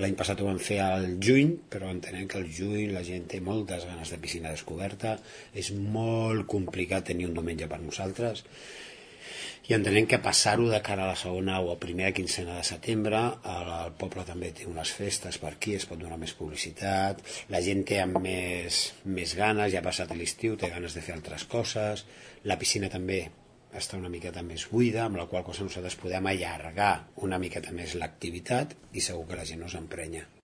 L'any passat ho vam fer al juny, però entenem que al juny la gent té moltes ganes de piscina descoberta, és molt complicat tenir un diumenge per nosaltres, i entenem que passar-ho de cara a la segona o a primera quincena de setembre, el poble també té unes festes per aquí, es pot donar més publicitat, la gent té amb més ganes, ja ha passat l'estiu, té ganes de fer altres coses, la piscina també està una miqueta més buida, amb la qual cosa nosaltres podem allargar una miqueta més l'activitat i segur que la gent no s'emprenya.